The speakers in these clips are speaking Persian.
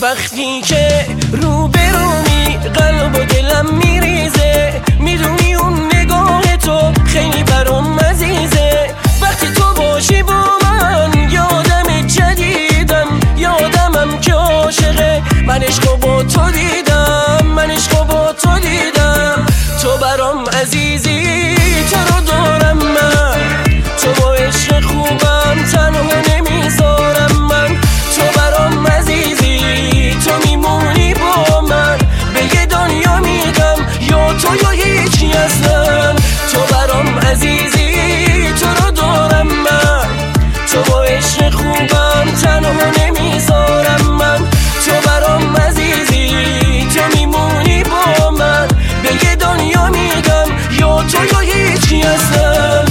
وقتی که روبرومی قلب و دلم میریزه، میدونی اون نگاه تو خیلی برام عزیزه. وقتی تو باشی با من یادم جدیدم، یادمم که عاشقه. من عشقو با تو دیدم، من عشقو با تو دیدم. تو برام عزیزی، تو رو دارم من، تو با عشق خوبم تنها نمیذارم من. تو برام عزیزی، تو میمونی با من، به یه دنیا میگم یا تو یا هیچی اصلا. تو برام عزیزی، تو رو دارم من، تو با عشق خوبم تنها نمیذارم من. تو برام عزیزی، تو میمونی با من، به یه دنیا میگم یا تو یا هیچی اصلا.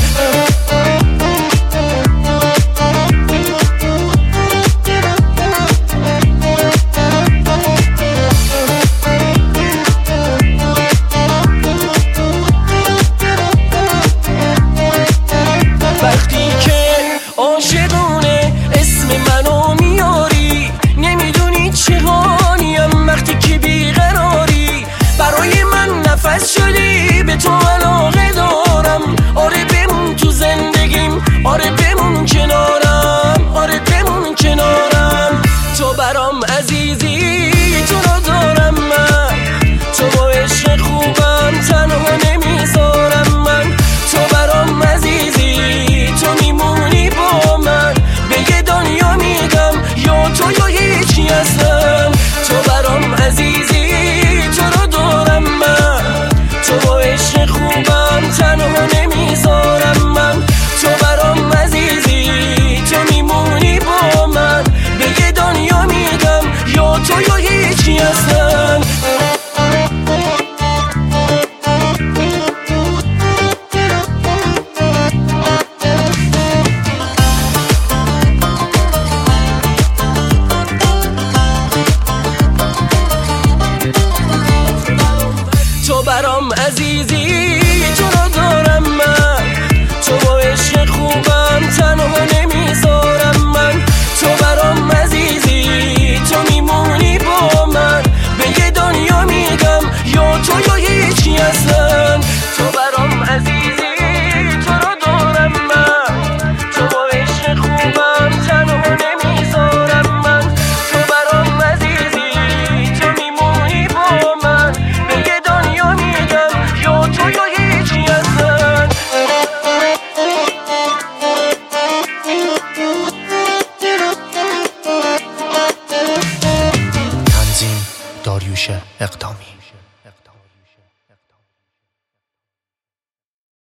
وقتی که عاشقونه اسم منو میاری، نمیدونی چه حالیم. وقتی که بیقراری برای من نفس شدی، به تو علاقه دارم. آره بمون تو زندگیم، آره بمون کنارم، آره بمون کنارم. تو برام عزیزی، تو رو دارم من، تو با عشق خوبم تنها نمیذارم من. تو برام عزیزی، تو میمونی با من، به یه دنیا میگم یا تو یا هیچی اصلا. تو برام عزیزی، تو رو دارم من، تو با عشق خوبم تنها نمیذارم من. تو برام عزیزی، تو میمونی با من، به یه دنیا میگم یا تو یا هیچی اصلا. تو برام عزیزی، تو رو دارم من، تو با عشق خوبم تنها نمیذارم من. تو برام عزیزی، تو میمونی با من، به یه دنیا میگم یا تو یا هیچی اصلا. تو برام عزیزی، تو رو دارم من، تو با عشق خوبم تنها نمیذارم من. تو برام عزیزی، تو میمونی با من، به یه دنیا میگم یا تو یا هیچی اصلا. تنظیم داریوش اقدامی.